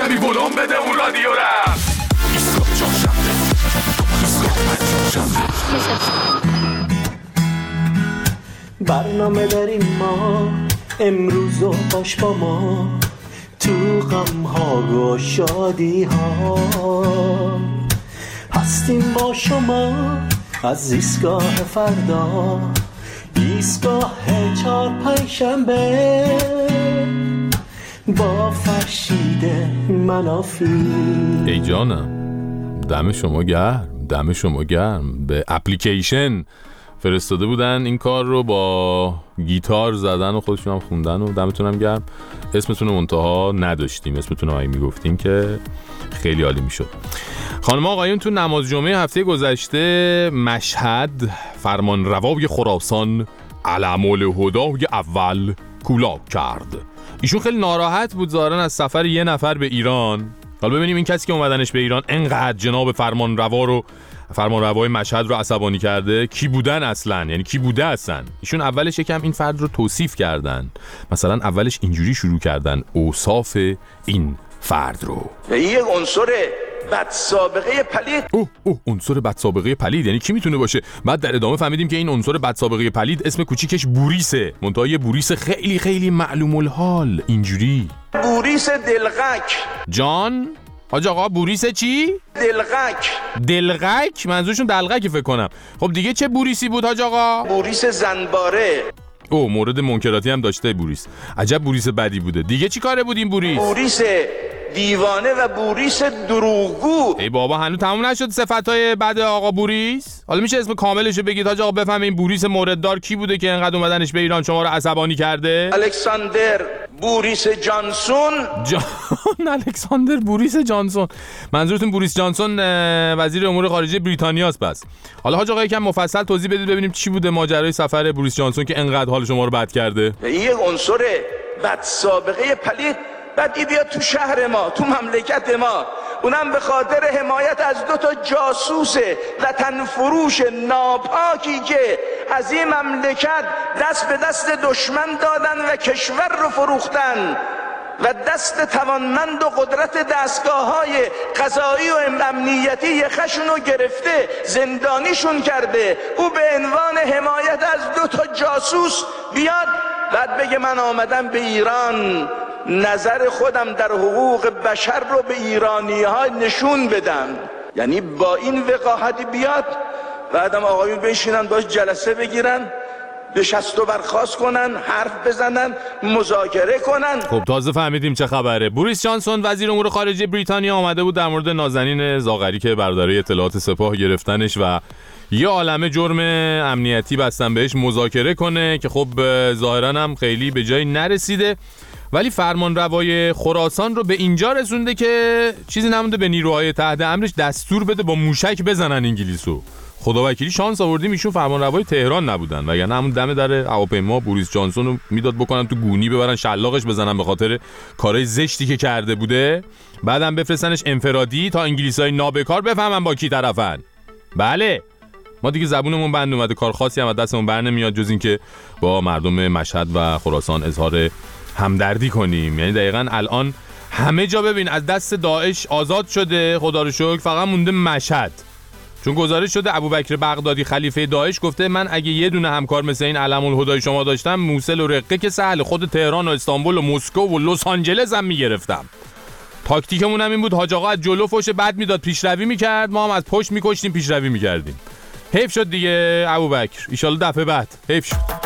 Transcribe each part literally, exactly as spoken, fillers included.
کمی ولوم بده اون رادیو را. ایسکا چهارشنبه، ایسکا پنجشنبه. برنامه داریم ما امروز و باش با ما تو غم ها و شادی ها، هستیم با شما از ایستگاه فردا، ایستگاه چهار پنجشنبه با فرشید منافی. ای جانم، دم شما گرم، دم شما گرم. به اپلیکیشن فرستاده بودن این کار رو، با گیتار زدن و خودشون هم خوندن و دمتون هم گرم. اسمتون رو منتها نداشتیم، اسمتون رو هایی میگفتیم که خیلی عالی میشد. خانم آقایون، تو نماز جمعه هفته گذشته مشهد فرمان روای خراسان علم الهدای اول کولاک کرد. ایشون خیلی ناراحت بود ظاهرا از سفر یه نفر به ایران. حالا ببینیم این کسی که اومدنش به ایران انقدر جناب فرمان روا رو فرمان روای مشهد رو عصبانی کرده کی بودن اصلا، یعنی کی بوده اصلا. ایشون اولش یکم این فرد رو توصیف کردن، مثلا اولش اینجوری شروع کردن اوصاف این فرد رو. یک عنصر بد سابقه پلید. اوه اوه عنصر بد سابقه پلید یعنی کی میتونه باشه؟ بعد در ادامه فهمیدیم که این عنصر بد سابقه پلید اسم کوچیکش بوریسه، منتها یه بوریس خیلی خیلی معلوم الحال، اینجوری بوریس دلغک. جان حاج آقا بوریس چی؟ دلغک. دلغک؟ منظورشون دلغک فکر کنم. خب دیگه چه بوریسی بود حاج آقا؟ بوریس زنباره. او مورد منکراتی هم داشته بوریس. عجب بوریس بدی بوده. دیگه چی کاره بود این بوریس؟ بوریس دیوانه و بوریس دروغگو. ای بابا هنوز تموم نشد صفتای بد آقا بوریس؟ حالا میشه اسم کاملشو بگید حاج آقا بفهمه این بوریس مورددار کی بوده که انقدر اومدنش به ایران شما رو عصبانی کرده؟ الکساندر بوریس جانسون. جان الکساندر بوریس جانسون. منظورتون بوریس جانسون وزیر امور خارجه بریتانیاست بس. حالا حاج آقا یکم مفصل توضیح بدید ببینیم چی بوده ماجرای سفر بوریس جانسون که انقدر حال شما رو بد کرده؟ یک عنصر بد سابقه پلید. بعد ای بیاد تو شهر ما، تو مملکت ما، اونم به خاطر حمایت از دو تا جاسوس وطن فروش ناپاکی که از این مملکت دست به دست دشمن دادن و کشور رو فروختن و دست توانمند و قدرت دستگاه‌های قضایی و امنیتی یخشون رو گرفته زندانیشون کرده. او به عنوان حمایت از دو تا جاسوس بیاد بعد بگه من آمدم به ایران نظر خودم در حقوق بشر رو به ایرانی ها نشون بدم. یعنی با این وقاحتی بیاد بعدم آقایون بشینن باش جلسه بگیرن، نشست و برخاست کنن، حرف بزنن، مذاکره کنن. خب تازه فهمیدیم چه خبره. بوریس جانسون وزیر امور خارجه بریتانیا آمده بود در مورد نازنین زاغری که برادرای اطلاعات سپاه گرفتنش و یه عالمه جرم امنیتی بستن بهش مذاکره کنه که خب ظاهرا هم خیلی به جایی نرسیده، ولی فرمان روای خراسان رو به اینجا رسونده که چیزی نمونده به نیروهای تحت امرش دستور بده با موشک بزنن انگلیسو. خداوکیلی شانس آوردیم ایشون فرمان روای تهران نبودن، وگرنه همون دم در هواپیما بوریس جانسون رو میداد بکنن تو گونی ببرن شلاقش بزنن به خاطر کارهای زشتی که کرده بوده، بعدم بفرستنش انفرادی تا انگلیسای نابکار بفهمن با کی طرفن. بله ما دیگه زبونمون بند اومده، کار خاصی هم از دستمون بر نمیاد جز این که با مردم مشهد و خراسان اظهار همدردی کنیم. یعنی دقیقاً الان همه جا ببین از دست داعش آزاد شده خدا رو شکر، فقط مونده مشهد، چون گزارش شده ابوبکر بغدادی خلیفه داعش گفته من اگه یه دونه همکار مثل این علم الهدای شما داشتم موصل و رقه که سهل، خود تهران و استانبول و مسکو و لس آنجلس هم میگرفتم. تاکتیکمون هم این بود حاج آقا از جلو فوش بد میداد پیشروی میکرد، ما هم از پشت میکشتیم پیشروی میکردیم. حیف شد دیگه ابوبکر، ان شاء الله دفعه بعد حیف شد.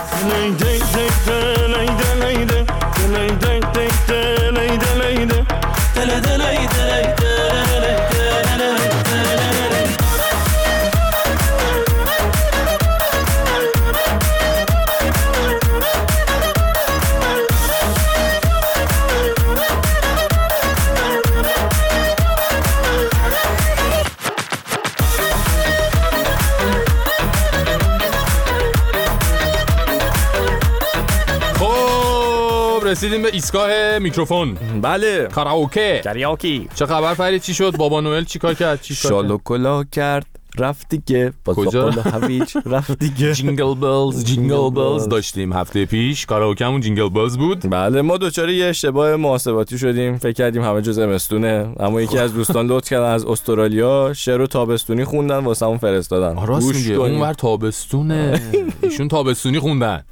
رسیدیم به ایستگاه میکروفون. بله کاراوکه کاراوکی. چه خبر فرید؟ چی شد؟ بابا نوئل چیکار کرد؟ چی شالوکلا کرد رفت دیگه با کجا؟ زغال هویج رفت دیگه. جینگل بلز جینگل بلز داشتیم هفته پیش، کاراوکمون جینگل بلز بود. بله ما دوچار یه اشتباه محاسباتی شدیم، فکر کردیم همه جا زمستونه، اما یکی از دوستان لطف کردن از استرالیا شعر تابستونی خوندن واسمون فرستادن. راست میگه، اونور تابستونه، ایشون تابستونی خوندن.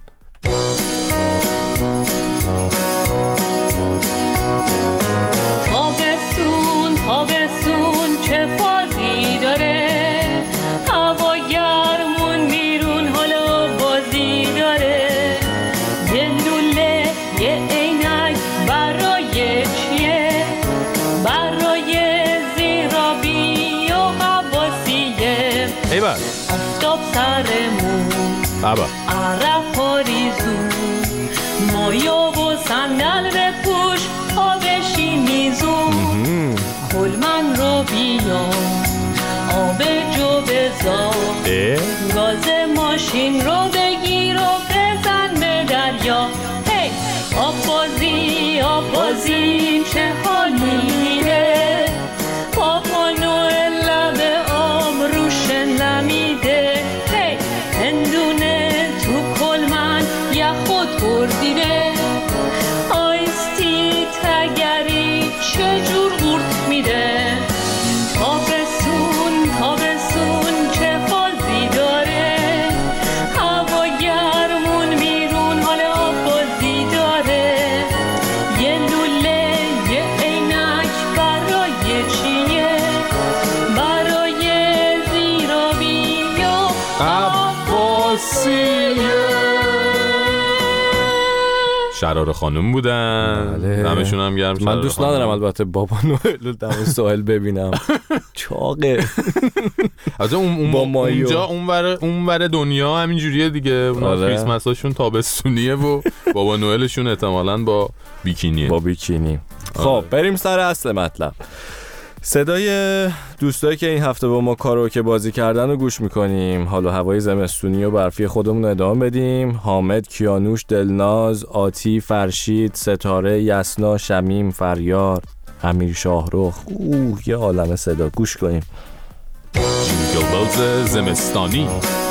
تابستون تابستون چه فازی داره، هوا گرمون بیرون حالا بازی داره، یه لوله یه عینک برای چیه، برای زیرابی و حواسیه، ای بر آفتاب سرمون بابا عرق پاریزون، مایا و صندل بپوش پا بشین میزون، کلمن رو بیا آب جو بذار، گاز ماشین رو بگیر و بزن به دریا، هی آب بازی آب بازی چه حالی میده، پاپا نوئل لب آب روش نمیده، هی هندونه تو کلمن یخ خود بردیده، آیستی تگری چجور قورت میده، تابستون تابستون چه فازی داره، هوا گرمون بیرون حال آب بازی داره، یه لوله یه عینک برای چیه، برای زیرابی و شرار خانم بودن. بله. دمشون هم گرم. من دوست ندارم البته بابا نوئل دم ساحل ببینم، چاقه. از اون اون با مایو. اونجا اونور اونور دنیا همین جوریه دیگه. اونا آره. کریسمساشون تابستونیه و بابا نوئلشون احتمالاً با بیکینیه. با بیکینی. خب بریم سر اصل مطلب. صدای دوستایی که این هفته با ما کاراوکه بازی کردن رو گوش میکنیم. حالا هوای زمستونی و برفی خودمون ادامه بدیم. حامد، کیانوش، دلناز، آتی، فرشید، ستاره، یسنا، شمیم، فریار، امیر شاهرخ. اوه یه عالمه صدا. گوش کنیم. جینگل بلز زمستانی.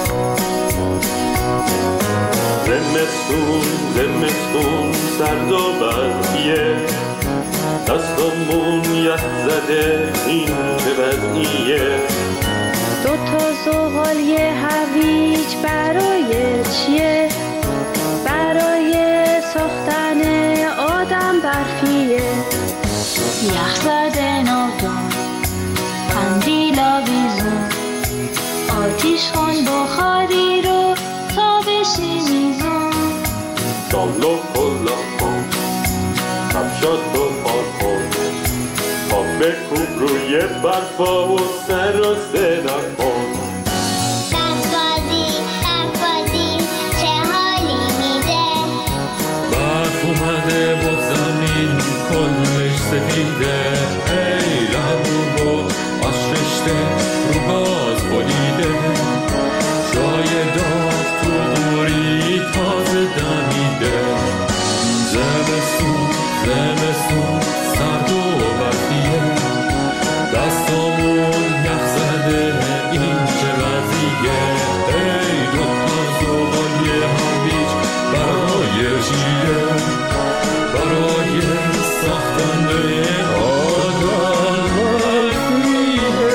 زمستون زمستون سرد و برفیه، دستامون یخ زده این چه وضعیه، دو تا زغال یه هویج برای چیه، برای ساختن آدم برفیه، یخ زده نادان قندیل آویزون، آتیش کن بخاری رو تا بشی میزون، شاملو کلا کن کفشات رو پار کن، پا بکوب روی برفا و سر و صدا کن. برفازی برفازی چه حالی میده، برف اومده با زمین کلش سفیده، ای لبو و از رشته رو گاز بریده، جای داغ تو قوری تازه دمیده، زمستون زمستون سرد و برفیه، دستامون یخ زده این چه وضعیه، ای دو تا زغال یه هویج برای چیه، برای ساختن آدم برفیه.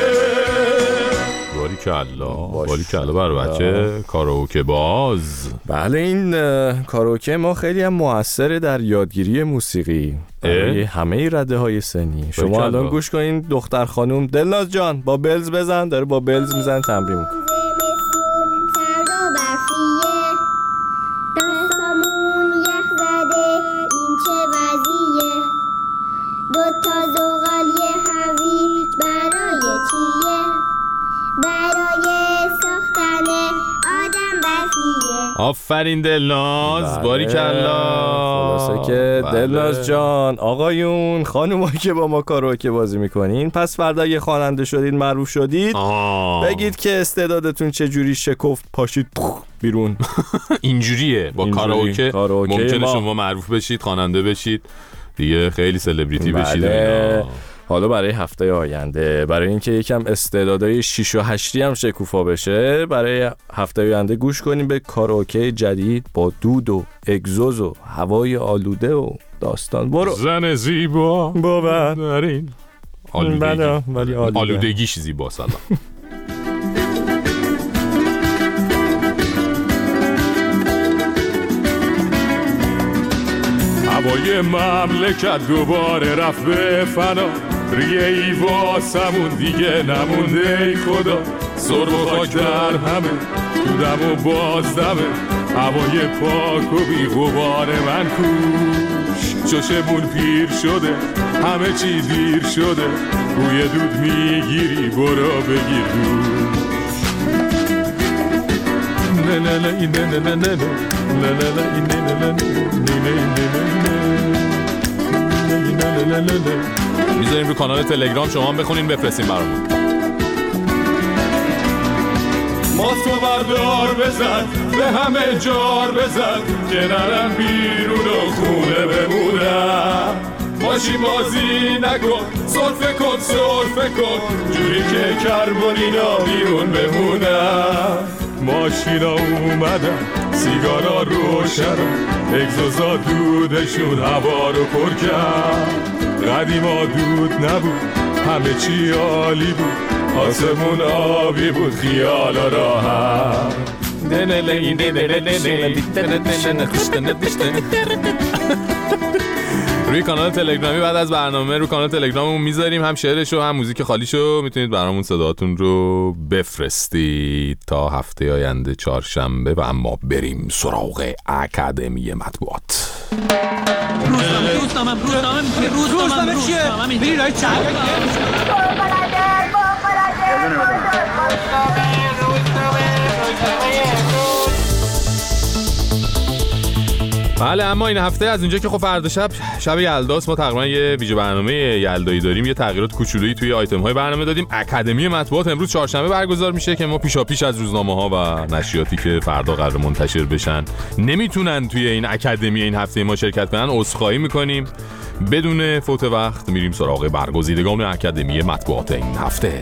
باریکالله باریکالله بر بچه کاراوکه باز. بله این اه، کاراوکه ما خیلی هم موثره در یادگیری موسیقی برای همه رده های سنی. شما باریکالله. الان گوش کنین دختر خانوم دلناز جان با بلز بزن، داره با بلز میزن تمرین میکنه. زمستون سرد و برفیه، دستامون یخ زده این چه وضعیه، دو تا زغال یه هویج برای چیه، برای ساختن آدم برفیه. آفرین دلناز. بله. باریکالله. خلاصه که بله. دلناز جان، آقایون، خانومایی که با ما کاراوکه بازی میکنین، پس فردا یه خواننده شدید، معروف شدید، آه. بگید که استعدادتون چجوری شکفت، پاشید پخ بیرون. اینجوریه با اینجوری. کاراوکه کاراوکه ممکنه ما. شما معروف بشید، خواننده بشید دیگه، خیلی سلبریتی بشید. بله. اینا. حالا برای هفته آینده، برای اینکه یکم استعدادهای شیش و هشتی هم شکوفا بشه، برای هفته آینده گوش کنیم به کاراوکه جدید با دود و اگزوز و هوای آلوده و داستان. برو زن زیبا بابا دارین آلودگی ولی آلوده. آلودگیش زیبا. سلام. هوای مملکت دوباره رفت به فنا، ریه ای واسمون دیگه نمونده ای خدا، سرب و خاک در همه تو دم و باز دمه، هوای پاک و بی غبار من کوش، چشمون پیر شده همه چی دیر شده، بوی دود میگیری برو بگیر دوش. نه نه نه نه نه نه نه نه نه نه نه. میذاریم رو کانال تلگرام، شما هم بخونین بفرستین برامون. ماسکو بردار بزن به همه جار بزن که نرن بیرون و خونه بمونن، ماشین بازی نکن سرفه کن سرفه کن جوری که کربونینا بیرون بمونن. ماشینا اومدن سیگارا روشنن، اگزوزا دودشون هوا رو پر کرد، قدیما دود نبود همه چی عالی بود، آسمون آبی بود خیالا راحت. روی کانال تلگرامی بعد از برنامه رو کانال تلگراممون میذاریم هم شعرشو هم موزیک خالیشو، میتونید برامون صداتون رو بفرستید تا هفته آینده چهارشنبه. و اما بریم سراغ اکادمی مطبوعات. روزنامه روزنامه روزنامه روزنامه چیه؟ بری رای چند بله. اما این هفته از اونجا که خب فردا شب شب یلداست، ما تقریبا یه ویژه برنامه یلدایی داریم، یه تغییرات کوچولویی توی آیتم های برنامه دادیم. اکادمی مطبوعات امروز چهارشنبه برگزار میشه که ما پیشا پیش از روزنامه ها و نشریاتی که فردا قرار منتشر بشن نمیتونن توی این اکادمی این هفته ما شرکت کنن عذرخواهی میکنیم. بدون فوت وقت میریم سراغ برگزیدگان اکادمی مطبوعات این هفته.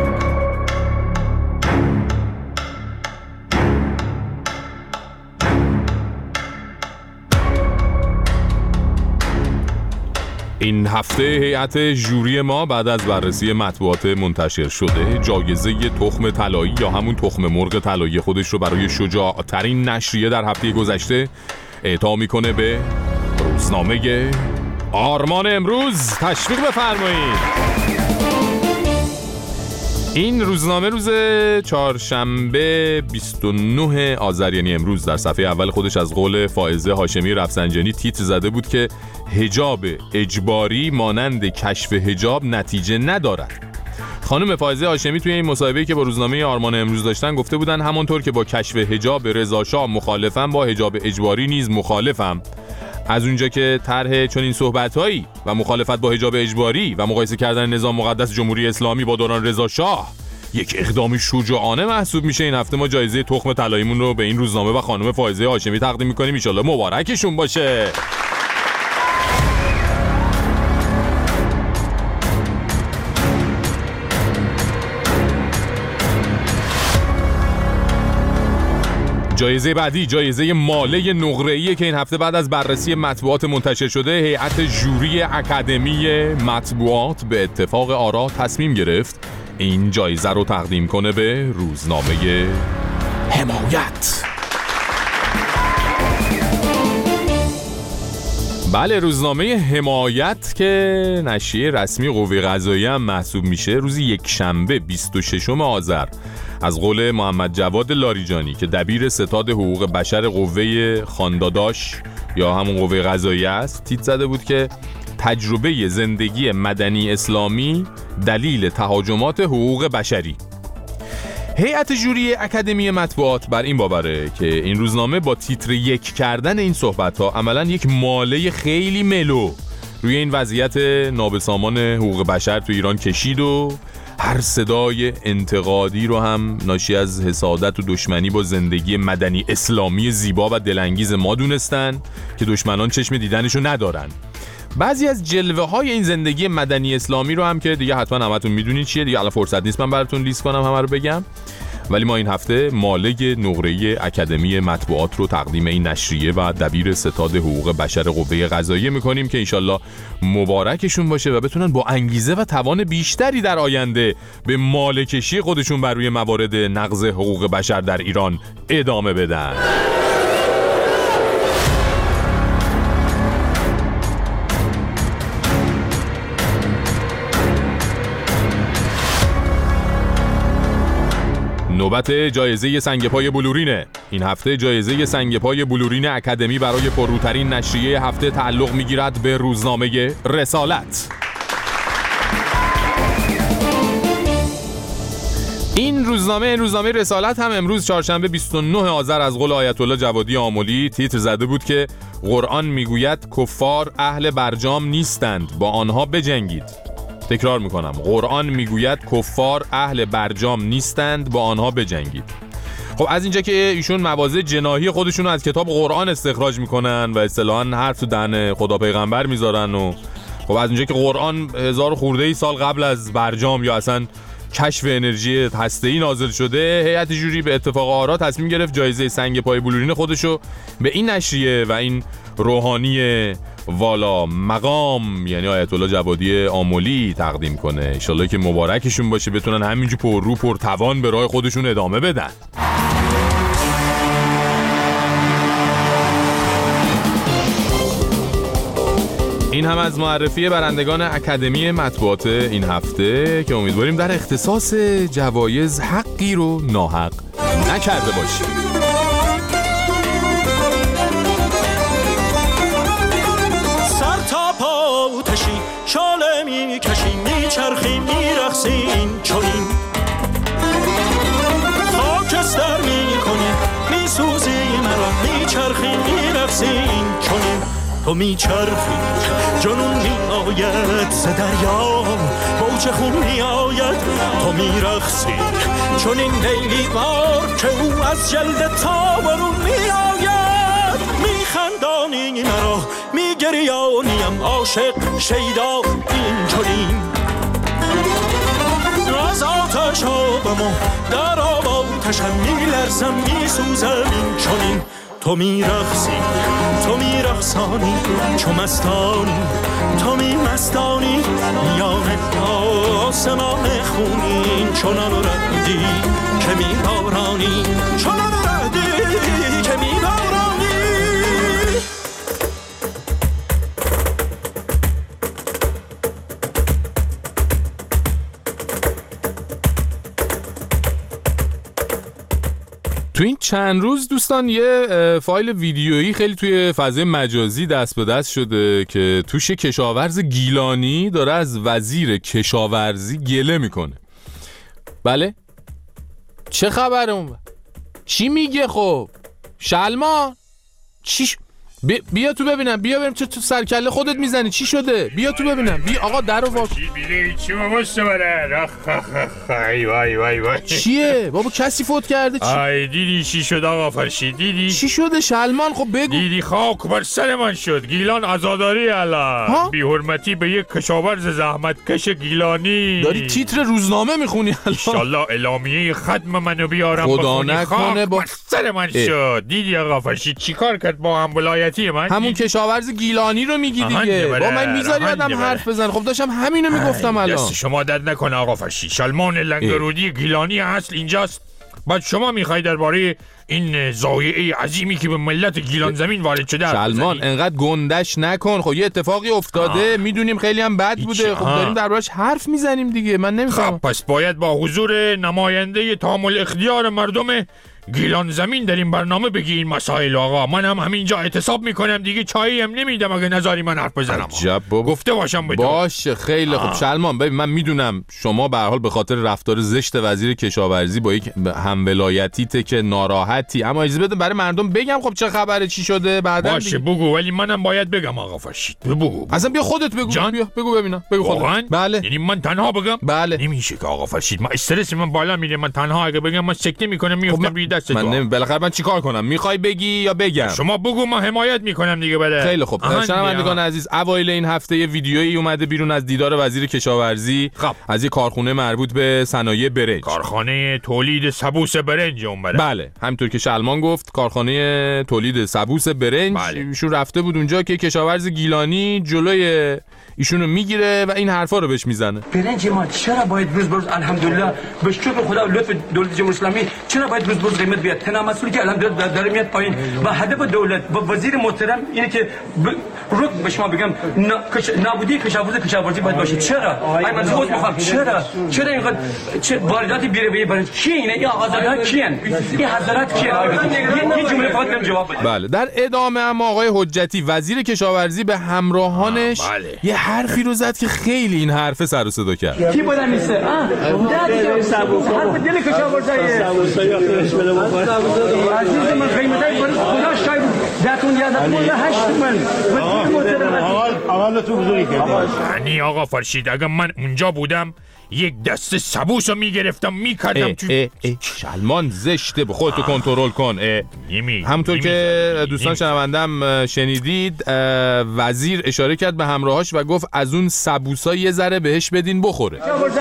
این هفته هیئت ژوری ما بعد از بررسی مطبوعات منتشر شده جایزه تخم طلایی یا همون تخم مرغ طلایی خودش رو برای شجاع‌ترین نشریه در هفته گذشته اعطا میکنه به روزنامه آرمان امروز. تشویق بفرمایید. این روزنامه روز چهارشنبه بیست و نه آذر یعنی امروز در صفحه اول خودش از قول فائزه هاشمی رفسنجانی تیتر زده بود که حجاب اجباری مانند کشف حجاب نتیجه ندارد. خانم فائزه هاشمی توی این مصاحبه‌ای که با روزنامه آرمان امروز داشتن گفته بودن همانطور که با کشف حجاب رضا شاه مخالفم با حجاب اجباری نیز مخالفم. از اونجا که طرح چنین صحبت‌هایی و مخالفت با حجاب اجباری و مقایسه کردن نظام مقدس جمهوری اسلامی با دوران رضا شاه یک اقدام شجاعانه محسوب میشه، این هفته ما جایزه تخم طلاییمون رو به این روزنامه و خانم فائزه هاشمی تقدیم می‌کنیم. ان شاءالله مبارکشون باشه. جایزه بعدی جایزه ماله نقره‌ای که این هفته بعد از بررسی مطبوعات منتشر شده هیئت ژوری اکادمی مطبوعات به اتفاق آرا تصمیم گرفت این جایزه رو تقدیم کنه به روزنامه حمایت. بله، روزنامه حمایت که نشریه رسمی قوه قضاییه هم محسوب میشه روز یک شنبه بیست و ششم آذر از قول محمد جواد لاریجانی که دبیر ستاد حقوق بشر قوه خانداداش یا همون قوه قضاییه است تیتر زده بود که تجربه زندگی مدنی اسلامی دلیل تهاجمات حقوق بشری. هیئت ژوری اکادمی مطبوعات بر این باوره که این روزنامه با تیتر یک کردن این صحبت‌ها عملاً یک ماله خیلی ملو روی این وضعیت نابسامان حقوق بشر تو ایران کشید و هر صدای انتقادی رو هم ناشی از حسادت و دشمنی با زندگی مدنی اسلامی زیبا و دلانگیز ما دونستن که دشمنان چشم دیدنشو ندارن بعضی از جلوه های این زندگی مدنی اسلامی رو هم که دیگه حتما همتون میدونید چیه دیگه، الان فرصت نیست من براتون لیست کنم همه رو بگم، ولی ما این هفته مالک نقره اکادمی مطبوعات رو تقدیم این نشریه و دبیر ستاد حقوق بشر قوه قضاییه میکنیم که انشالله مبارکشون باشه و بتونن با انگیزه و توان بیشتری در آینده به مالکشی خودشون بر روی موارد نقض حقوق بشر در ایران ادامه بدن. نوبت جایزه سنگ پای بلورینه. این هفته جایزه سنگ پای بلورین اکادمی برای پرروترین نشریه هفته تعلق میگیرد به روزنامه رسالت. این روزنامه روزنامه رسالت هم امروز چهارشنبه بیست و نه آذر از قول آیت الله جوادی آملی تیتر زده بود که قرآن میگوید کفار اهل برجام نیستند، با آنها بجنگید. تکرار میکنم، قرآن میگوید کفار اهل برجام نیستند، با آنها بجنگید. خب از اینجا که ایشون مواضع جناحی خودشون رو از کتاب قرآن استخراج میکنن و اصطلاحاً حرف تو دهن خدا پیغمبر میذارن و خب از اینجا که قرآن هزار خورده ای سال قبل از برجام یا اصلا کشف انرژی هسته‌ای نازل شده، هیئت جوری به اتفاق آرا تصمیم گرفت جایزه سنگ پای بلورین خودشو به این نشریه و این روحانی والا مقام یعنی آیت الله جوادی آملی تقدیم کنه. انشالله که مبارکشون باشه، بتونن همینجور پر رو پر توان به راه خودشون ادامه بدن. این هم از معرفی برندگان اکادمی مطبوعات این هفته که امیدواریم در اختصاص جوایز حقی رو ناحق نکرده باشیم. شاله می کشیم می چرخیم می رخصیم چونین خاکستر می کنیم می سوزی مرا می چرخیم می رخصیم چونین تو می چرخی جنون می آید ز دریا موج خون می آید تو می رخصی چونین لیلی بار که او از جلد تا برون می آید می خندانی مرا می گریانیم عاشق شیدا این چنین از آتش آبم و در آب آتشم می لرزم می سوزم این چنین تو می رخصی تو می رخصانی چو مستانی تو می مستانی میان آسمان خونین چنان ردی که می بارانی چنان ردی که می بارانی. تو این چند روز دوستان یه فایل ویدیویی خیلی توی فضای مجازی دست به دست شده که توش کشاورز گیلانی داره از وزیر کشاورزی گله میکنه. بله؟ چه خبره اون؟ چی میگه خب؟ شلمان؟ چی ش... بی... بیا تو ببینم، بیا ببینم چه تو سرکله خودت میزنی، چی شده؟ بیا تو ببینم، بیا آقا درو وا کن. چی بابا سمره؟ وای وای وای وای. چیه؟ بابا کسی فوت کرده چی؟ آی دیدی چی شد آقا فرشید؟ دیدی؟ چی شده شلمان؟ خب بگو. دیدی خاک بر سر من شد. گیلان عزاداری الان. بی حرمتی به یک کشاورز زحمتکش گیلانی. داری تیتر روزنامه میخونی الان؟ ان شاءالله اعلامیه ختم منو بیارم خدا نکنه با سر من شد. دیدی آقا فرشید چیکار کرد با هم ولایتی من؟ همون کشاورز گیلانی رو میگی دیگه. با من میذاری آدم حرف بزن. خب داشتم همینو میگفتم الان. دست شما درد نکنه آقا فرشید. شلمان لنگرودی گیلانی اصل اینجاست. بعد شما میخوای درباره این ضایعه عظیمی که به ملت گیلان زمین وارد شده سلمان انقدر گندش نکن. خب یه اتفاقی افتاده، میدونیم خیلی هم بد بوده. خب داریم دربارش حرف میزنیم دیگه. من نمیفهمم. خب پس باید با حضور نماینده تامل اختیار مردم گیلان زمین در این برنامه بگی این مسائل. آقا من هم همینجا اعتصاب میکنم دیگه، چایی هم نمیدم اگه نذاری من حرف بزنم. عجب بابا. گفته باشم به تو. باشه خیلی خوب. شلمان ببین من میدونم شما به هر حال به خاطر رفتار زشت وزیر کشاورزی با یک همولایتیته که ناراحتی، اما اجازه بده برای مردم بگم خب چه خبره، چی شده بعدا. باشه بگو، ولی منم باید بگم آقا فرشید. بگو اصلا بیا خودت بگو. جان؟ بیا بگو ببینم. بگو خودت. بله. یعنی من تنها بگم؟ بله. نمیشه که آقا فرشید، من استرس من بالا میره. من تنها اگه بگم من سکته میکنم میافتم روی دست من تو. نمی... بالاخره من چیکار کنم؟ میخوای بگی یا بگم؟ شما بگو، ما حمایت میکنم دیگه. بله خیلی خوب. شنوندگان عزیز، اوایل این هفته یه ویدیویی اومده بیرون از دیدار وزیر کشاورزی خب. از یه کارخونه مربوط به صنایع برنج. کارخانه تولید سبوس برنج اون بله. بله همینطور که شلمان گفت، کارخانه تولید سبوس برنج. بله. ایشون رفته بود اونجا که کشاورز گیلانی جلوی ایشونو میگیره و این حرفا رو بهش میزنه. برنج ما چرا باید روز بروز الحمدلله به شکر خدا و لطف دولت جمهوری اسلامی چرا باید روز بروز قیمت بیاد؟ تنها مسئولی که الحمدلله داره میاد پایین و هدف دولت و وزیر محترم اینه که رو به شما بگم نابودی کشاورزی کشاورزی باید باشه. چرا؟ ای من خود میخوام چرا؟ چرا اینقدر چه واردات بیره برنج کی اینه؟ این آقازادها کیان؟ این حضرات کیان؟ یه جمله فقط بهم جواب بده. بله در ادامه اما آقای حجتی وزیر کشاورزی به همراهانش بله. یه حرفی رو زد که خیلی این حرف سر و صدا کرد. کی بودن میسه؟ آ ده سبوس حرف دل کشاورزی سبوسای آخرش بده بخور. عزیز من قیمتای برنج خدا شاید دهتون یادتون هشت تومن. اول تو بزرگی کرد. یعنی آقا فرشید اگه من اونجا بودم یک دسته سبوس رو میگرفتم میکردم تو. اه اه شلمان زشته، به خودتو کنترل کن. نیمی همونطور نیمی که نیمی. دوستان شنوندم شنیدید، وزیر اشاره کرد به همراهاش و گفت از اون سبوسا یه ذره بهش بدین بخوره.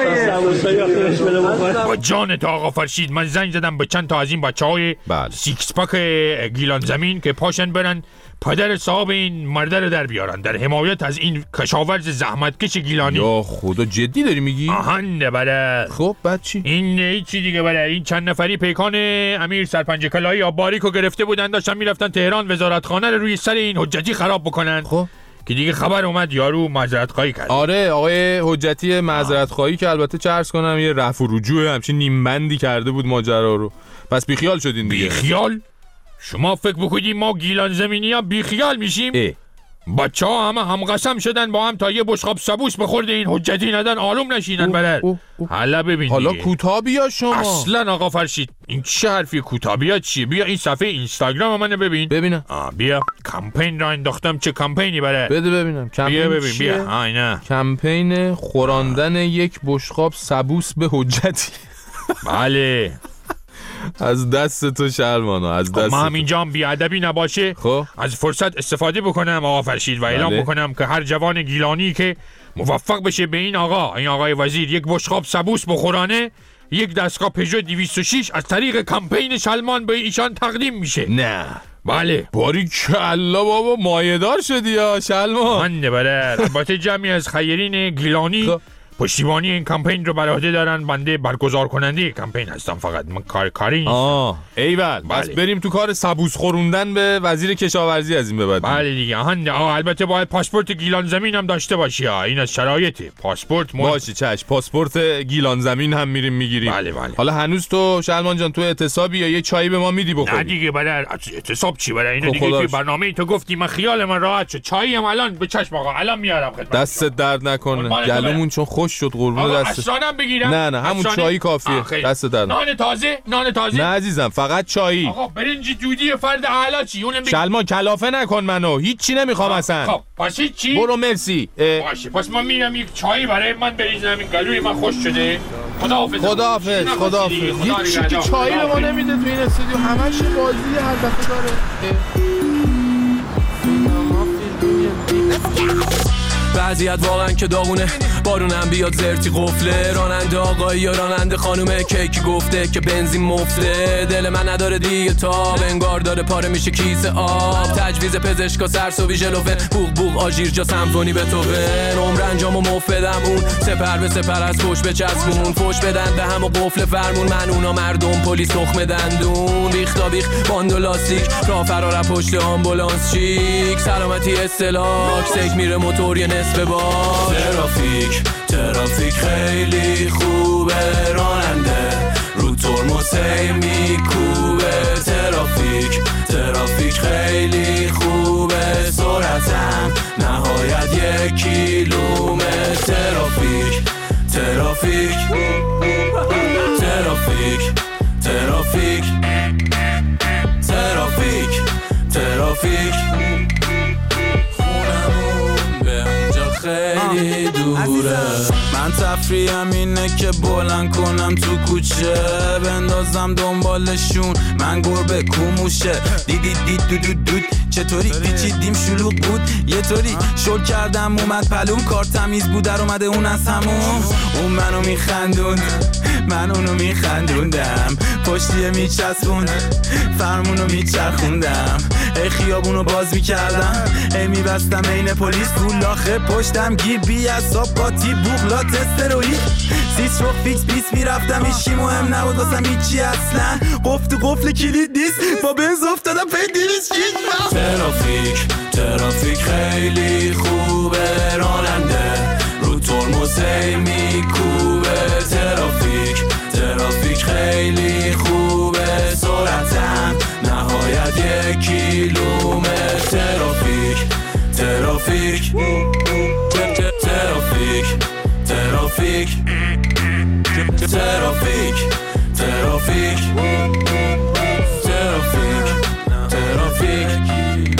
با جان تا آقا فرشید من زنگ زدم به چند تا از این بچهای بله. سیکس پاک گیلان زمین که پاشن برن پدر صاحب این مرده رو در بیارن در حمایت از این کشاورز زحمتکش گیلانی. یا خدا جدی داری میگی؟ آهنده بله. خب بعد چی؟ این هیچی دیگه بله. این چند نفری پیکان امیر سرپنج کلایی آباریکو گرفته بودن، داشتن میرفتن تهران وزارتخانه رو روی سر این حجتی خراب بکنن. خب که دیگه خبر اومد یارو معذرت خواهی کرد. آره آقای حجتی معذرت خواهی که البته چه عرض کنم یه رفع و رجوع همچین نیم بندی کرده بود ماجرا رو. پس بیخیال شدین دیگه. بیخیال؟ شما فکر بکنید ما گیلان زمینی ها بیخیال میشیم؟ بچه ها همه هم قسم شدن با هم تا یه بشقاب سبوس بخورده این حجتی ندن آلوم نشینن بلد. حالا ببین حالا کوتاه بیا شما. اصلا آقا فرشید این چه حرفی کوتاه بیا چیه؟ بیا این صفحه اینستاگرام منو ببین. ببینم. آه بیا کمپین را انداختم. چه کمپینی بلد؟ بده ببینم. بیا ببین بیا. آه نه کمپین خوراندن یک بشقاب سبوس به حجتی. بله از دست تو شلمانا، از دست. ما همینجا هم بیادبی نباشه خب از فرصت استفاده بکنم آقا فرشید و اعلام بکنم که هر جوان گیلانی که موفق بشه به این آقا این آقای وزیر یک بشقاب سبوس بخورانه، یک دستگاه پژو دویست و شش از طریق کمپین شلمان به ایشان تقدیم میشه. نه بله باری کلا بابا مایه‌دار شدی یا شلمان. من بله. البته جمعی از خیرین گیلانی خب. پشتیبانی این کمپین رو بر عهده دارن. بنده برگزار کننده کمپین هستم، فقط من کار کاری نیستم. آه ایول. بس بریم تو کار سبوس خوروندن به وزیر کشاورزی از این به بعد. بله دیگه. آهنده آه البته باید پاسپورت گیلان زمین هم داشته باشی. آه این از شرایطه. پاسپورت مو... باشه چش پاسپورت گیلان زمین هم میریم میگیریم. بله بله. حالا هنوز تو شلمان جان تو اعتصابی یا یه چایی به ما میدی بخوری؟ نه دیگه برای اعتصاب چی برای اینو دیگه توی برنامه تو گفتی من خیال من راحت شد. چایی هم الان به چشم آقا الان میارم خدمت. دست درد نکنه. گلومون چون خوش شد قربون دست. اشرانم بگیرم؟ نه نه همون چایی کافیه. دست درد. نان تازه؟ نان تازه؟ نه عزیزم فقط چایی. آقا برنج دودی فرد اعلی چی؟ اونم بگیر. شلمان کلافه نکن منو. هیچ چی نمیخوام اصلا. خب پس چی؟ برو مرسی. باشه پس من میرم یک چایی برای من بریزم. این گلوی من خوش شده. خداحافظ. خداحافظ. خداحافظ. هیچ چی که چایی به ما نمیده تو این استودیو. همش بازی هر دفعه داره. وضعیت واقعا که داغونه، بارونم بیاد زرتی قفله، راننده آقایی یا راننده خانومه کیکی گفته که بنزین مفته، دل من نداره دیگه تاب، انگار داره پاره میشه کیسه آب، تجویز پزشکا سرس و ویژلوفن، بوق بوق آژیر جا سمفونی به توفن، عمر انجامو مف بدم اون سپر به سپر از فوش به چسبون، فوش بدن به هم و قفل فرمون، من اونا مردم پلیس تخم دندون، ریختا بیخ باند و لاستیک، راه فرار پشت آمبولانس چیک، سلامتی استلاک، سیک میره موتور یه نصف بار، ترافیک ترافیک خیلی خوبه، راننده رو ترمز هی میکوبه، ترافیک ترافیک خیلی خوبه، سرعتم نهایت یک کیلومتر، ترافیک ترافیک ترافیک ترافیک ترافیک ترافیک خیلی دور دوره. من تفریحم اینه که بلند کنم تو کوچه بندازم دنبالشون من گربه کوموشه. دیدی دید دو دو دود چطوری پیچیدیم شلوغ بود یه طوری شل کردم اومد پلوم کار تمیز بود در اومده اون از همون. اون منو میخندون من اونو میخندوندم پشتیه میچسبون فرمونو میچرخوندم ای خیابونو باز میکردم ای میبستم این پلیس پولاخه پشتم گیر بی اصاب باتی بوغلات استروی سیس رو فیکس بیس میرفتم ایشی مهم نبود واسم هیچی اصلا قفل تو قفل کلید نیست با بنز افتادم پی دیویز شیش. ترافیک ترافیک خیلی خوبه راننده رو ترمز هی میکوبه. ترافیک ترافیک خیلی خوبه سرعتم نهایت یک کیلومتر. ترافیک ترافیک ترافیک ترافیک ترافیک ترافیک ترافیک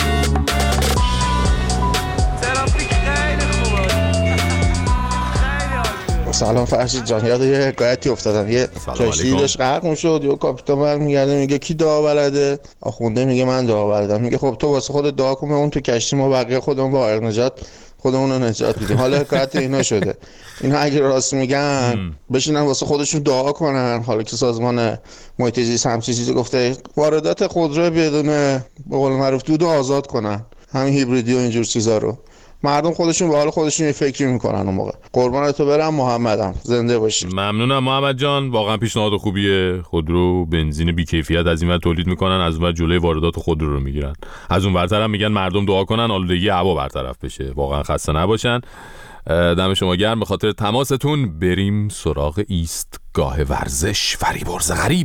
سلام فرشید جان، یاد یه حکایتی افتادم. یه کشتی داشت غرق میشد، یه کاپیتان برمیگرده میگه کی دعا بلده؟ آخونده میگه من دعا بلدم. میگه خب تو واسه خودت دعا کن اون تو کشتی ما بقیه خودمون با غرق نجات خودمون رو نجات میدیم. حالا حکایت اینا شده. اینا اگه راست میگن بشینن واسه خودشون دعا کنن. حالا که سازمان محیط زیست همچین چیزی گفته واردات خودرو بدون به قول معروف دود آزاد کنن، همین هیبریدی و اینجور چیزا رو. مردم خودشون به حال خودشون یه فکری میکنن اون موقع. قربان تو برم محمدم، زنده باشی. ممنونم محمد جان، واقعا پیشنهاد خوبیه. خودرو بنزین بی‌کیفیت از این ور تولید میکنن، از اون ور جلوی واردات خودرو رو میگیرن. از اون ورتر هم میگن مردم دعا کنن آلودگی هوا برطرف بشه. واقعا خسته نباشن. دم شما گرم. به خاطر تماستون بریم سراغ ایستگاه ورزش. فریبرز غریب.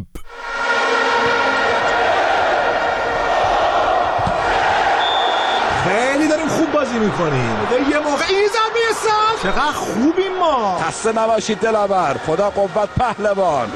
خیلی داریم خوب بازی میکنیم. یه موقع این زمین ساز چقدر خوبیم ما. خسته نباشید دلاور. خدا قوت پهلوان.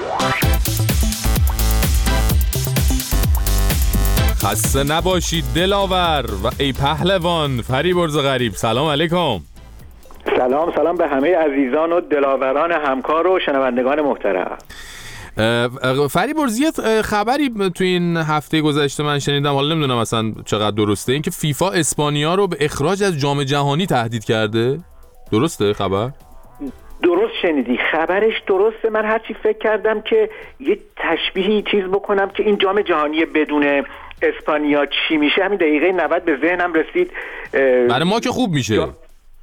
خسته نباشید دلاور و ای پهلوان. فریبرز غریب، سلام علیکم. سلام سلام به همه عزیزان و دلاوران همکار و شنوندگان محترم. فریبرز، یه خبری تو این هفته گذشته من شنیدم، حالا نمیدونم اصلا چقدر درسته، این که فیفا اسپانیا رو به اخراج از جام جهانی تهدید کرده. درسته خبر؟ درست شنیدی، خبرش درسته. من هرچی فکر کردم که یه تشبیهی چیز بکنم که این جام جهانی بدون اسپانیا چی میشه، همین دقیقه نود به ذهنم رسید. برای ما که خوب میشه جا...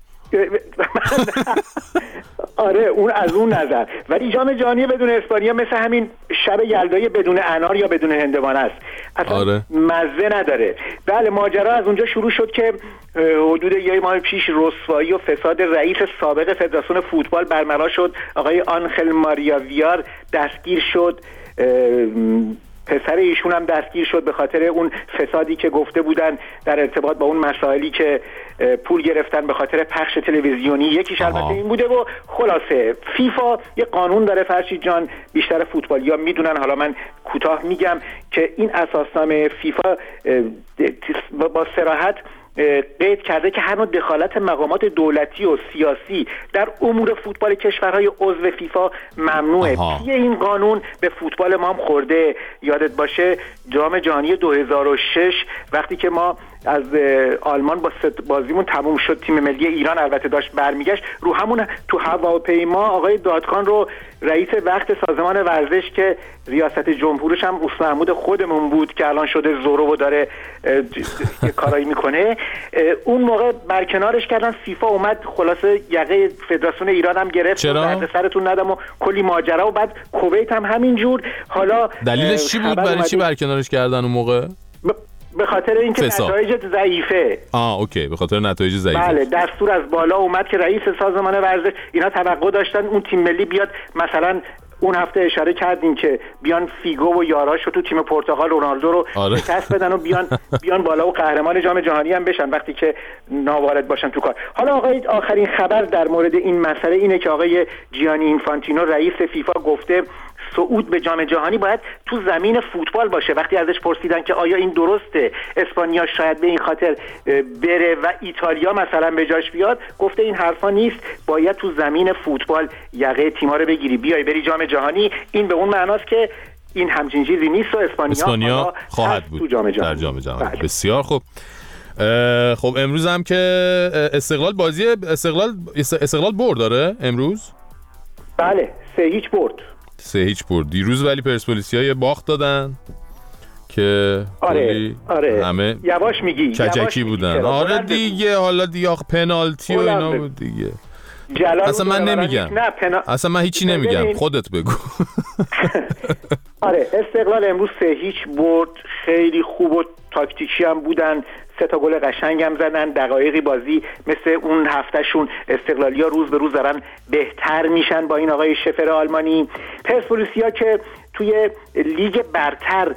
آره اون از اون نظر، ولی جام جهانی بدون اسپانیا مثل همین شب یلدای بدون انار یا بدون هندوانه است، اصلا آره. مزه نداره. بله، ماجرا از اونجا شروع شد که حدود یه ماه پیش رسوایی و فساد رئیس سابق فدراسیون فوتبال برملا شد. آقای آنخل ماریا ویار دستگیر شد، پسر ایشون هم دستگیر شد به خاطر اون فسادی که گفته بودن در ارتباط با اون مسائلی که پول گرفتن به خاطر پخش تلویزیونی. یکیش البته این بوده و خلاصه فیفا یه قانون داره فرشید جان، بیشتر فوتبالی‌ها میدونن، حالا من کوتاه میگم که این اساسنامه فیفا با صراحت قید کرده که هر نوع دخالت مقامات دولتی و سیاسی در امور فوتبال کشورهای عضو فیفا ممنوعه. پی این قانون به فوتبال ما هم خورده. یادت باشه جام جهانی دو هزار و شش وقتی که ما از آلمان با بازیمون تموم شد، تیم ملی ایران البته داشت برمیگشت، رو همون تو هواپیما آقای دادکان رو رئیس وقت سازمان ورزش که ریاست جمهورش هم اوس محمود خودمون بود که الان شده زورو و داره یه کارایی میکنه، اون موقع برکنارش کردن. فیفا اومد خلاصه یقه فدراسیون ایران هم گرفت، درد سرتون ندم و کلی ماجرا، و بعد کویت هم همینجور. حالا دلیلش چی بود؟ برای چی برکنارش کردن اون موقع؟ به خاطر اینکه نتایج ضعیفه. آه اوکی، به خاطر نتایج ضعیفه. بله، دستور از بالا اومد که رئیس سازمان ورزش، اینا توقع داشتن اون تیم ملی بیاد، مثلا اون هفته اشاره کردیم که بیان فیگو و یاراشو تو تیم پرتغال رونالدو رو شکست بدن و بیان بیان بالا و قهرمان جام جهانی هم بشن وقتی که ناوارد باشن تو کار. حالا آقای آخرین خبر در مورد این مسئله اینه که آقای جیانی اینفانتینو رئیس فیفا گفته صعود به جام جهانی باید تو زمین فوتبال باشه. وقتی ازش پرسیدن که آیا این درسته اسپانیا شاید به این خاطر بره و ایتالیا مثلا به جاش بیاد، گفته این حرفا نیست، باید تو زمین فوتبال یقه تیم‌ها رو بگیری بیای بری جام جهانی. این به اون معناست که این همچین چیزی نیست و اسپانیا, اسپانیا خواهد بود جام در جام جهانی. بسیار خوب. خب امروز هم که استقلال بازی استقلال استقلال برد داره امروز؟ بله سه هیچ برد. سه هیچ برد. دیروز ولی پرسپولیسیا یه باخت دادن که آره آره همه یواش میگی کچکی بودن. آره دیگه حالا دیگه پنالتی و اینا بود دیگه. اصلا من نمیگم پنا... اصلا من هیچی نمیگم، خودت بگو. آره استقلال امروز سه هیچ برد، خیلی خوب و تاکتیکی هم بودن، سه تا گل قشنگ هم زدن. دقایقی بازی مثل اون هفتهشون استقلالیا روز به روز دارن بهتر میشن با این آقای شفر آلمانی. پرسپولیسیا که توی لیگ برتر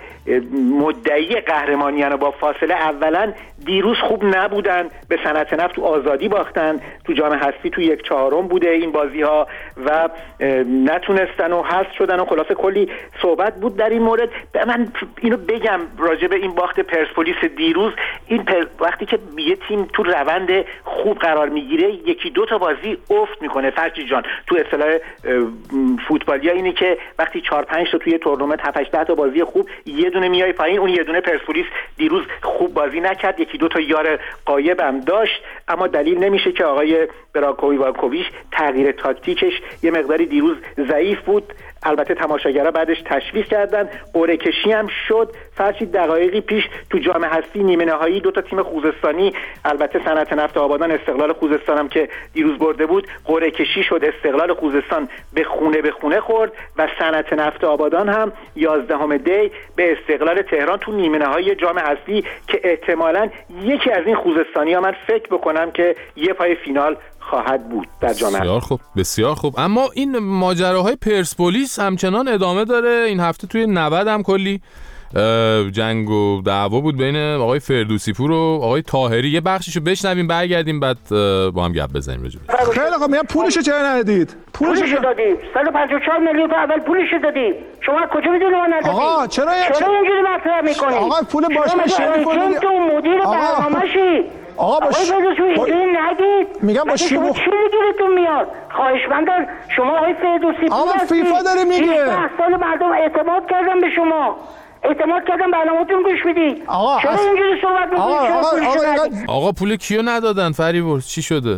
مدعی قهرمانیان و با فاصله اولا دیروز خوب نبودن، به صنعت نفت تو آزادی باختن، تو جام حذفی تو یک چهارم بوده این بازی ها و نتونستن و حذف شدن و خلاصه کلی صحبت بود در این مورد. من اینو بگم راجع به این باخت پرسپولیس دیروز، این پر... وقتی که یه تیم تو روند خوب قرار میگیره یکی دو تا بازی افت میکنه. فرجی جان تو اصطلاح فوتبالیا اینه که وقتی چهار پنج تا توی تورنمنت هفت هشت تا بازی خوب یه دونه میای پایین، اون یه دونه پرسپولیس دیروز خوب بازی نکرد، یکی دو تا یار غایب هم داشت، اما دلیل نمیشه که آقای براکووی واکوویچ تغییر تاکتیکش یه مقداری دیروز ضعیف بود. البته تماشاگرها بعدش تشویق کردن، قرعه کشی هم شد. فرشید دقایقی پیش تو جام حذفی نیمه نهایی دو تا تیم خوزستانی، البته صنعت نفت آبادان استقلال خوزستان هم که دیروز برده بود، قرعه کشی شد، استقلال خوزستان به خونه به خونه خورد و صنعت نفت آبادان هم یازدهم دی به استقلال تهران تو نیمه نهایی جام حذفی که احتمالاً یکی از این خوزستانی‌ها من فکر بکنم که یه پای فینال خواهد بود در جام. بسیار خوب بسیار خوب. اما این ماجراهای پرسپولیس همچنان ادامه داره. این هفته توی نود هم کلی جنگ و دعوا بود بین آقای فردوسی پور و آقای طاهری. یه بخشیشو بشنویم برگردیم بعد با هم گپ بزنیم راجع بهش. خیلی خوب. میگم پولشو چرا ندادید؟ پولشو دادیم. صد و پنجاه و چهار میلیون تا اول پولشو دادیم. شما کجا میدونید ما ندادیم؟ آقا چرا چرا اینجوری مطرح میکنید؟ آقا پول باش میشه میکنید. تو مدیر برنامه‌شی. آقا باش اینجوری نگید. میگم با شما چی میگیرتون میاد؟ خواهشمندم شما آقای فردوسی پور آقا فیفا داره میگه. ده سال مردم اعتماد کردن به شما. اعتماد کردن برنامه‌تون گوش میدید. چرا اینجوری صحبت میکنید؟ آقا, آقا, آقا پول کیو ندادن فریبرز؟ چی شده؟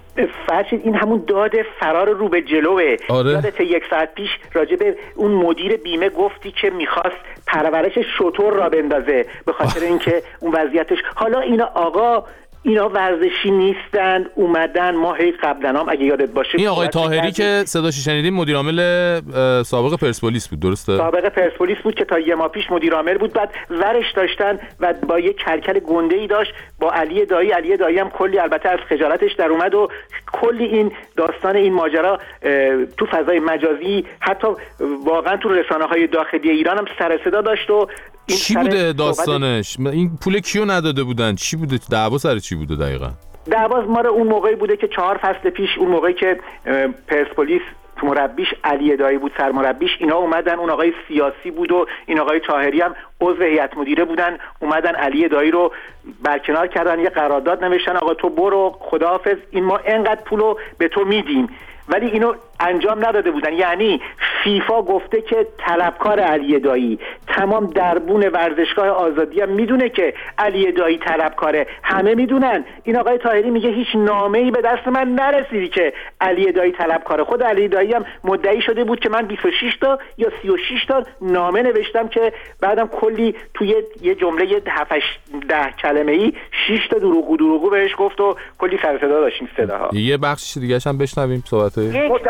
فرشید این همون داد فرار رو به جلوه. آره. یادت یک ساعت پیش راجع به اون مدیر بیمه گفتی که میخواست پرورش شتر را بندازه به خاطر اینکه اون وضعیتش. حالا اینا آقا اینا ورزشی نیستن، اومدن ما هی قبلا هم اگه یادت باشه این آقای طاهری که صداش شنیدیم مدیر عامل سابق پرسپولیس بود، درسته؟ سابق پرسپولیس بود که تا یه ماه پیش مدیر عامل بود، بعد ورش داشتن و با یه کلکل گنده‌ای داشت با علی دایی. علی دایی هم کلی البته از خجالتش در اومد و کلی این داستان این ماجرا تو فضای مجازی حتی واقعا تو رسانه‌های داخلی ایران هم سر صدا داشت. و این چی بوده داستانش؟ این پول کیو نداده بودن؟ چی بوده؟ دعوا سر چی بوده دقیقاً؟ دعوا ما رو اون موقعی بوده که چهار فصل پیش، اون موقعی که پرسپولیس مربیش علی دایی بود سرمربیش، اینا اومدن، اون آقای سیاسی بود و این آقای طاهری هم عضو هیئت مدیره بودن، اومدن علی دایی رو برکنار کردن، یه قرارداد نوشتن آقا تو برو خداحافظ، این ما انقدر پولو به تو میدیم. ولی اینو انجام نداده بودن. یعنی فیفا گفته که طلبکار علی دایی، تمام دربون ورزشگاه آزادی هم میدونه که علی دایی طلبکاره، همه میدونن. این آقای طاهری میگه هیچ نامه‌ای به دست من نرسیدی که علی دایی طلبکاره. خود علی دایی هم مدعی شده بود که من بیست و شش تا یا سی و شش تا نامه نوشتم که بعدم کلی توی یه جمله هفت ده کلمه‌ای شش تا دروغ دروغ بهش گفت و کلی سر صدا داشتیم صداها. یه بخش دیگه هم بشنویم صحبت.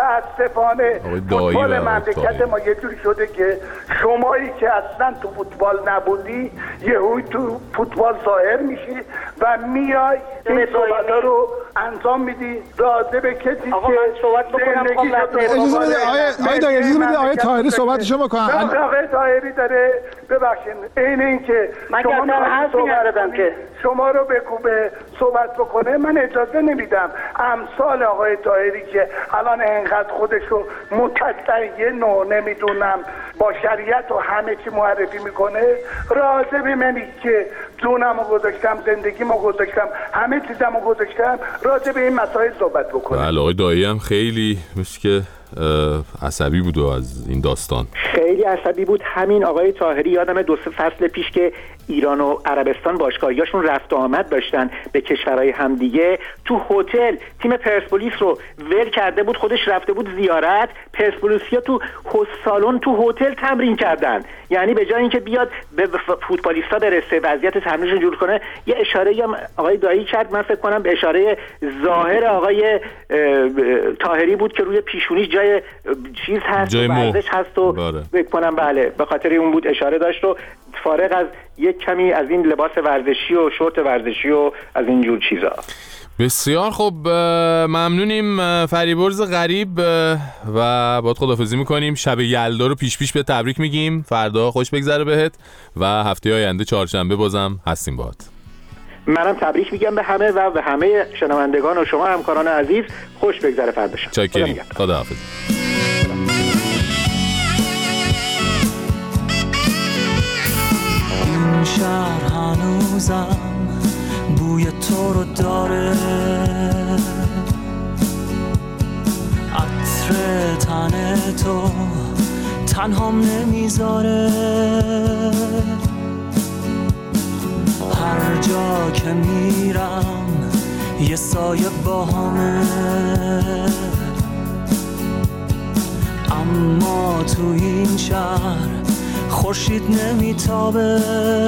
متاسفانه فوتبال مملکت ما یه جوری شده که شمایی که اصلا تو فوتبال نبودی یهوی تو فوتبال ظاهر میشی و میای این صحبت‌ها رو انجام میدی راضی به کسی که آقا من صحبت بکنم. اجازه بده آقای آقای دایی اجازه بده آقای طاهری صحبتشو بکنه. آقای طاهری داره ببخشید این این که من شما که حرفی ندادم که شما رو بکوبه صحبت بکنه من اجازه نمیدم. امثال آقای طاهری که الان انقدر خودشو متدین و نمیدونم با شریعت و همه چی معرفی میکنه، راضی به منی که جونمو گذاشتم، زندگیمو گذاشتم، همه چیزمو گذاشتم، راضی به این مسائل صحبت بکنه. بله آقای دایی هم خیلی مثل که عصبی بود از این داستان، خیلی عصبی بود. همین آقای طاهری یادم دو سه فصل پیش که ایران و عربستان باشگاهیاشون رفت و آمد داشتن به کشورهای همدیگه، تو هتل تیم پرسپولیس رو ول کرده بود، خودش رفته بود زیارت، پرسپولیسیا تو سالن تو هتل تمرین کردن. یعنی به جای اینکه بیاد به فوتبالیستا برسه وضعیت تمرینش جور کنه، یه اشاره هم آقای دایی کرد، من فکر کنم به اشاره ظاهر آقای طاهری بود که روی پیشونیش جای چیز هست، جای ورزش هست و فکر کنم بله به خاطر اون بود اشاره داشت و فارغ از یک کمی از این لباس ورزشی و شورت ورزشی و از این جور چیزا. بسیار خوب، ممنونیم فریبرز غریب و باید خداحافظی میکنیم. شب یلدا رو پیش پیش به تبریک میگیم، فردا خوش بگذره بهت و هفته آینده چهارشنبه بازم هستیم باهات. منم تبریک میگم به همه و به همه شنوندگان و شما همکاران عزیز، خوش بگذره فرداشم. چاکریم، خداحافظ. این شهر هنوزم بوی تو رو داره، عطر تن تو تنهام نمیذاره، هر جا که میرم یه سایه باهامه، اما تو این شهر خورشید نمیتابه،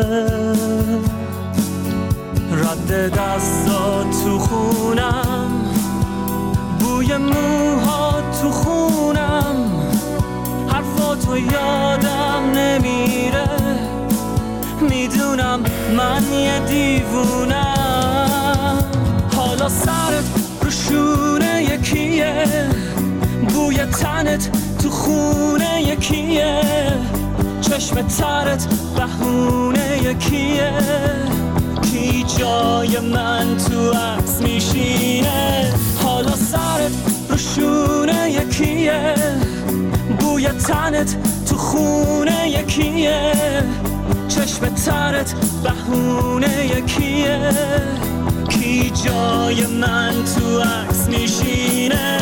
رد دستا تو خونم، بوی موها تو خونم، حرفاتو یادم نمیره، میدونم من یه دیوونم، حالا سرت رو شونه یکیه، بوی تنت تو خونه یکیه، چشم ترت بهونه یکیه، کی جای من تو عکس میشینه، حالا سرت رو شونه یکیه، بوی تنت تو خونه یکیه، چشم ترت بهونه یکیه، کی جای من تو عکس میشینه.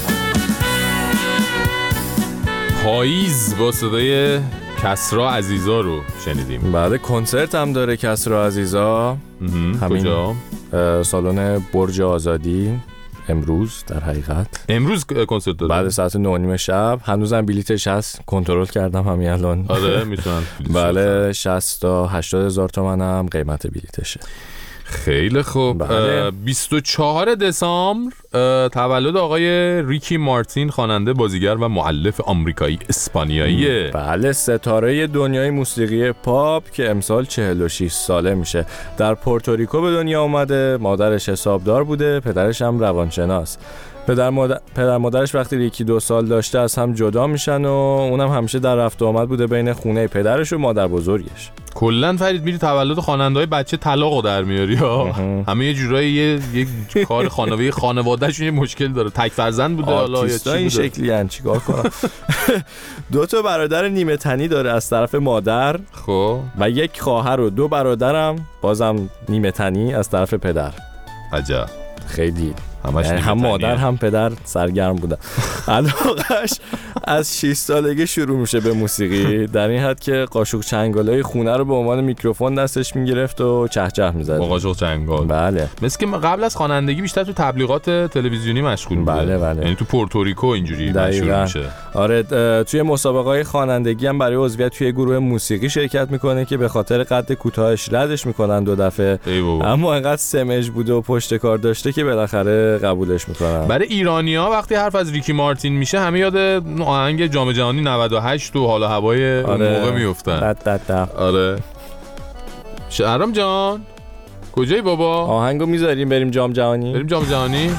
پاییز با صدای کسرا عزیزا رو شنیدیم. بعد کنسرت هم داره کسرا عزیزا، همین سالن برج آزادی امروز، در حقیقت امروز کنسرت داره بعد ساعت نه و نیم شب. هنوزم بلیتش هست، کنترل کردم همین الان. آره میتونن بله شصت تا هشتاد هزار تومان هم قیمت بلیتشه. خیلی خوب. بله. بیست و چهارم دسامبر تولد آقای ریکی مارتین، خواننده، بازیگر و مؤلف آمریکایی اسپانیاییه. بله ستاره دنیای موسیقی پاپ که امسال چهل و شش ساله میشه. در پورتوریکو به دنیا اومده، مادرش حسابدار بوده، پدرش هم روانشناس. پدر مادر پدر مادرش وقتی یکی دو سال داشته از هم جدا میشن و اونم همیشه در رفت و آمد بوده بین خونه پدرش و مادر بزرگش. کلاً فرید میری تولد خواننده‌های بچه طلاقو در میاری ها. همه یه جورایی یه یک کار خانواده خانواده‌شون یه مشکل داره. تک فرزند بوده حالا یا چی این شکلی ان چیکار کنم. دو تا برادر نیمه تنی داره از طرف مادر، خب، و یک خواهر و دو برادرم بازم نیمه تنی از طرف پدر. عجب. خیلی یعنی هم مادر هم پدر سرگرم بودن. علاقش از شش سالگی شروع میشه به موسیقی، در این حد که قاشق چنگالای خونه رو به عنوان میکروفون دستش میگرفت و چهچه میزد. قاشق چنگال. بله. مثل که قبل از خوانندگی بیشتر تو تبلیغات تلویزیونی مشغول بوده. بله بله. یعنی تو پورتوریکو اینجوری مشهور میشه. آره توی مسابقه‌های خوانندگی هم برای عضویت توی گروه موسیقی شرکت میکنه که به خاطر قد کوتاهش ردش میکنن دو دفعه. اما انقدر سمج بوده و پشت کار داشته که بالاخره قبولش میکنن. برای ایرانی‌ها وقتی حرف از ریکی مارتین میشه همه یاد آهنگ جام جهانی نود و هشت و حال و هوای اون آره. موقع میافتن. دد دد دد. آره. شهرام جان کجایی بابا؟ آهنگو میذاریم بریم جام جهانی؟ بریم جام جهانی؟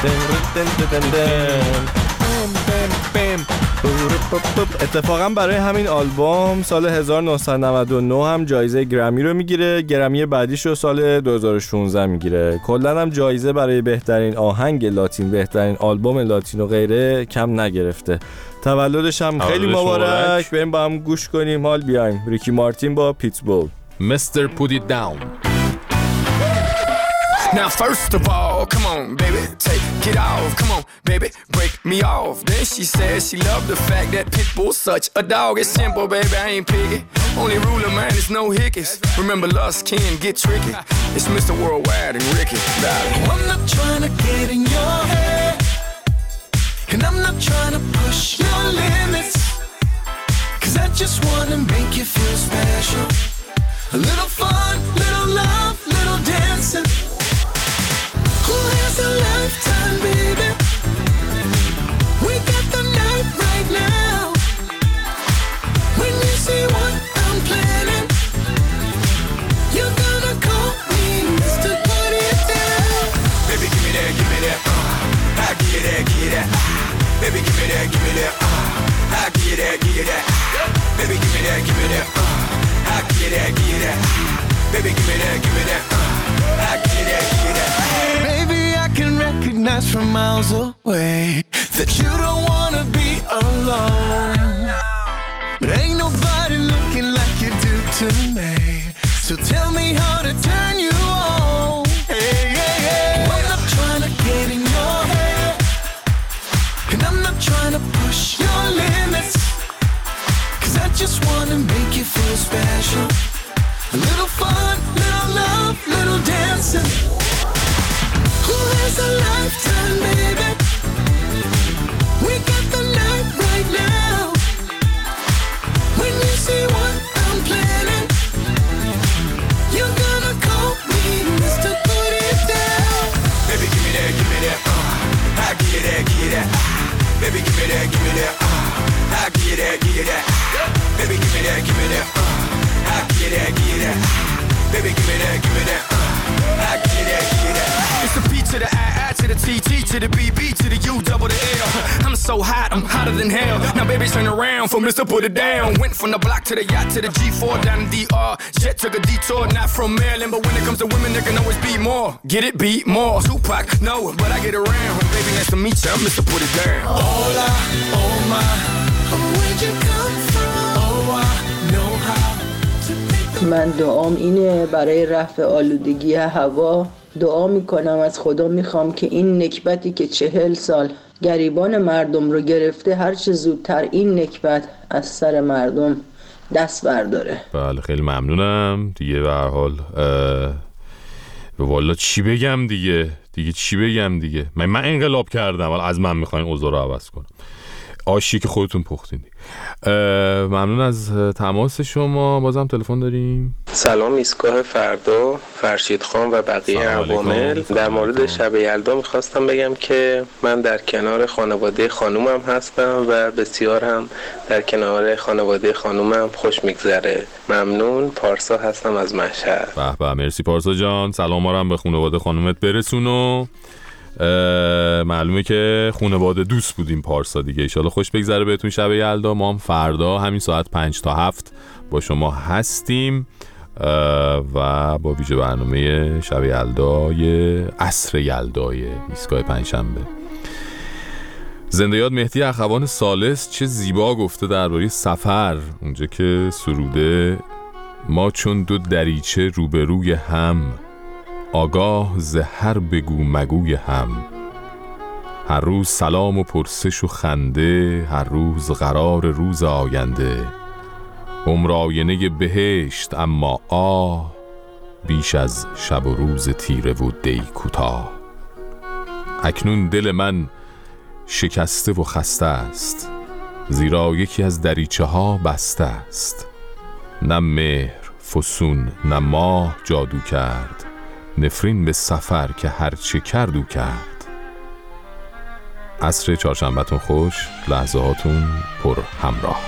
اتفاقا برای همین آلبوم سال هزار و نهصد و نود و نه هم جایزه گرمی رو میگیره. گرمی بعدیش رو سال دو هزار و شانزده میگیره. کلا هم جایزه برای بهترین آهنگ لاتین، بهترین آلبوم لاتین و غیره کم نگرفته. تولدش هم خیلی مبارک. بریم با هم گوش کنیم حال بیایم. ریکی مارتین با پیتبول. Mister Put It Down. Now first of all, come on baby, take it off. Come on baby, break me off. Then she said she loved the fact that Pitbull's such a dog. It's simple baby, I ain't picky. Only rule of mine is no hickeys. Remember lust can get tricky. It's Mister Worldwide and Ricky, darling. I'm not trying to get in your head, and I'm not trying to push your limits, cause I just wanna make you feel special. A little fun, little love, little dancing. Who has a lifetime, baby? We got the night right now. When you see what I'm planning, you're gonna call me Mister Put It Down. Baby, give me that, give me that, uh. I give you that, give you that. Baby, give me that, give me that, uh. I give you that, give you that. Baby, give me that, give me that, uh. I give you that, give you that. Baby, give me that, give me that, uh. I give you that, give you that. Baby, I can recognize from miles away that you don't wanna be alone, but ain't nobody looking like you do to me. So tell me how to turn you on. Hey, hey, hey. I'm not trying to get in your head, and I'm not trying to push your limits, cause I just wanna make you feel special. A little fun, little love, little dancing. Who has a lifetime, baby? We got the night right now. When you see what I'm planning, you're gonna call me Mister Put It Down. Baby, give me that, give me that, uh. I give you that, give you that. Baby, give me that, give me that, uh. I give you that, give you that. Baby, give me that, give me that, uh. I give you that, give you that. Baby, give me that, give me that, uh. I give you that, give you that. It's the P to the I, I to the T, T to the B, B to the U, double the L. I'm so hot, I'm hotter than hell. Now baby, turn around for Mister Put It Down. Went from the block to the yacht to the G four down to D R. Jet took a detour, not from Maryland, but when it comes to women, there can always be more. Get it, beat more. Tupac, no, but I get around. Baby, nice to meet you, I'm Mister Put It Down. Hola, oh my, where'd you come from? Oh, I know how. من دعام اینه برای رفع آلودگی هوا. دعا میکنم از خدا، میخوام که این نکبتی که چهل سال گریبان مردم رو گرفته هر چه زودتر این نکبت از سر مردم دست برداره. بله خیلی ممنونم دیگه. به هر حال والا چی بگم دیگه دیگه چی بگم دیگه من من انقلاب کردم، ولی از من میخواین اوضاع رو عوض کنم. آشی که خودتون پختین. ممنون از تماس شما. بازم تلفن داریم. سلام، ایستگاه فردا، فرشید خان و بقیه عوامل. در مورد شب یلدا میخواستم بگم که من در کنار خانواده خانومم هستم و بسیار هم در کنار خانواده خانومم خوش میگذره. ممنون. پارسا هستم از مشهد. به به، مرسی پارسا جان. سلام هم به خانواده خانومت برسون و معلومه که خانواده دوست بودیم پارسا دیگه. ان شاءالله خوش بگذره بهتون شب یلدا. ما هم فردا همین ساعت پنج تا هفت با شما هستیم و با ویژه برنامه شب یلدای عصر یلدای ایستگاه پنجشنبه. زنده یاد مهدی اخوان ثالث چه زیبا گفته درباره سفر، اونجا که سروده ما چون دو دریچه روبروی هم، آگاه ز هر بگو مگوی هم، هر روز سلام و پرسش و خنده، هر روز قرار روز آینده، عمر آینه بهشت اما آه، بیش از شب و روز تیره و دی کوتاه. اکنون دل من شکسته و خسته است، زیرا یکی از دریچه ها بسته است. نه مهر فسون نه ماه جادو کرد، نفرین به سفر که هرچه کرد او کرد. عصر چهارشنبه‌تون خوش، لحظه هاتون پر همراه.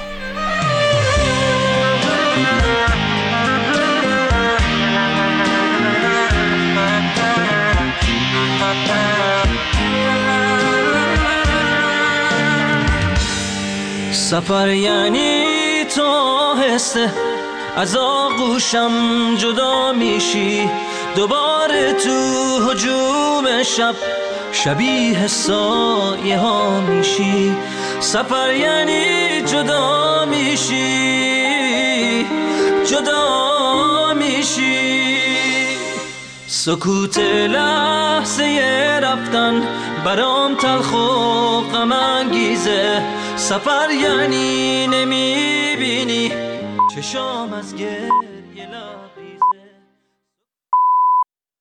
سفر یعنی تو آهسته از آغوشم جدا میشی، دوباره تو هجوم شب شبیه سایه ها میشی. سفر یعنی جدا میشی، جدا میشی. سکوت لحظه رفتن برام تلخ و غم انگیزه. سفر یعنی نمیبینی چشام از گل